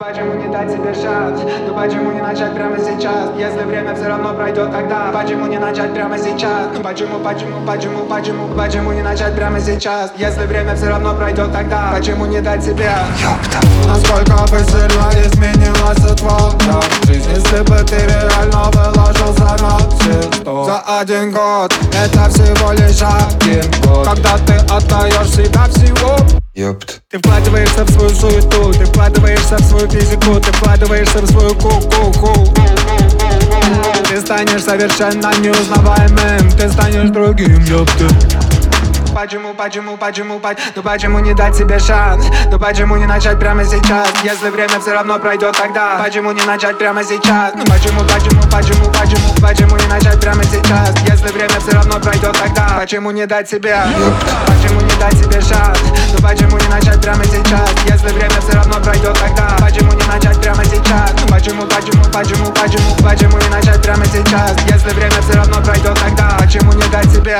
Почему не дать себе шанс? Ну почему не начать прямо сейчас? Если время все равно пройдет тогда. Почему не начать прямо сейчас? Ну почему не начать прямо сейчас? Если время все равно пройдет тогда. Почему не дать себе? Насколько бы сильно изменилась твоя жизнь, если бы ты реально выложился на все 100? За один год, это всего лишь один год, когда ты отдаешь себя всего. Ёпт. Ты вкладываешься в свою суету, ты вкладываешься в свою физику, ты вкладываешься в свою ку-ку-ку. Ты станешь совершенно неузнаваемым, ты станешь другим, ёпта. Почему, ну почему не дать себе шанс? Ну почему не начать прямо сейчас? Если время все равно пройдет тогда. Почему не начать прямо сейчас? Ну почему не начать прямо сейчас? Если время все равно пройдет тогда. Почему не дать себе? Почему не дать себе шанс? Ну почему не начать прямо сейчас? Если время все равно пройдет тогда. Почему не начать прямо сейчас? Ну почему не начать прямо сейчас? Если время все равно пройдет тогда. Почему не дать себе?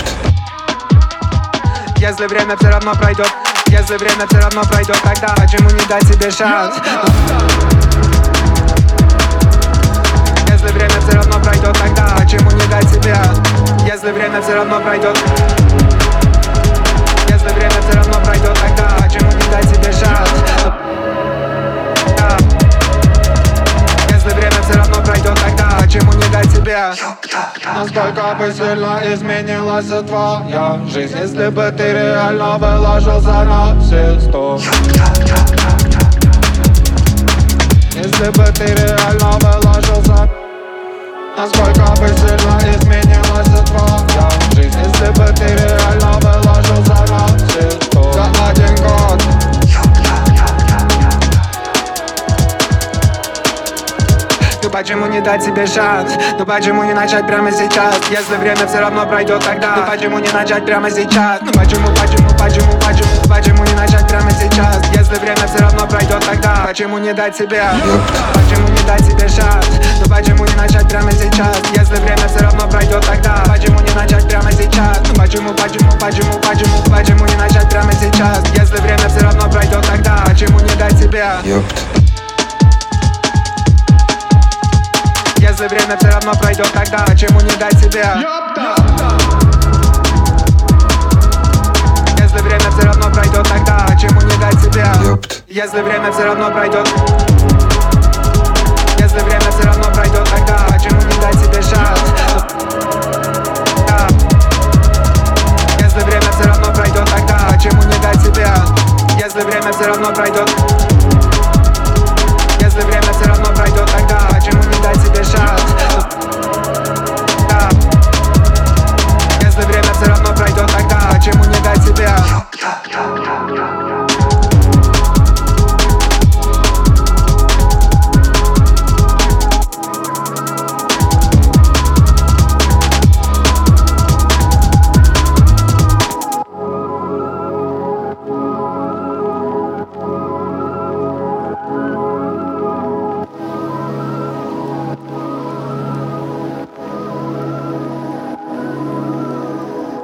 Если время все равно пройдет, если время все равно пройдет, тогда почему не дать себе шанс? Если время все равно пройдет, тогда почему не дать себе? Если время все равно пройдет, если время все равно пройдет, тогда почему не дать себе шанс? Если время все равно пройдет, тогда почему не дать себе? Насколько бы сильно изменилась твоя жизнь, если бы ты реально выложился на все 100? Если бы ты реально выложился. Насколько бы сильно изменилась твоя жизнь, если бы ты реально выложился на все 100? За один год. Ну почему не дать себе шанс? Ну почему не начать прямо сейчас? Если время все равно пройдет тогда. Ну почему не начать прямо сейчас? Ну почему не начать прямо сейчас? Если время все равно пройдет тогда. Почему не дать себе? Почему не дать себе шанс? Ну почему не начать прямо сейчас? Если время все равно пройдет тогда. Почему не начать прямо сейчас? Ну почему не начать прямо сейчас? Если время все равно пройдет тогда. Почему не дать себе? Если время все равно пройдет тогда, почему не дать себе? Если время все равно пройдет тогда, почему не дать себе? Если время все равно пройдет, если время все равно пройдет тогда, почему не дать себе шанс? Если время все равно пройдет тогда, почему не дать себе? Если время все равно пройдет.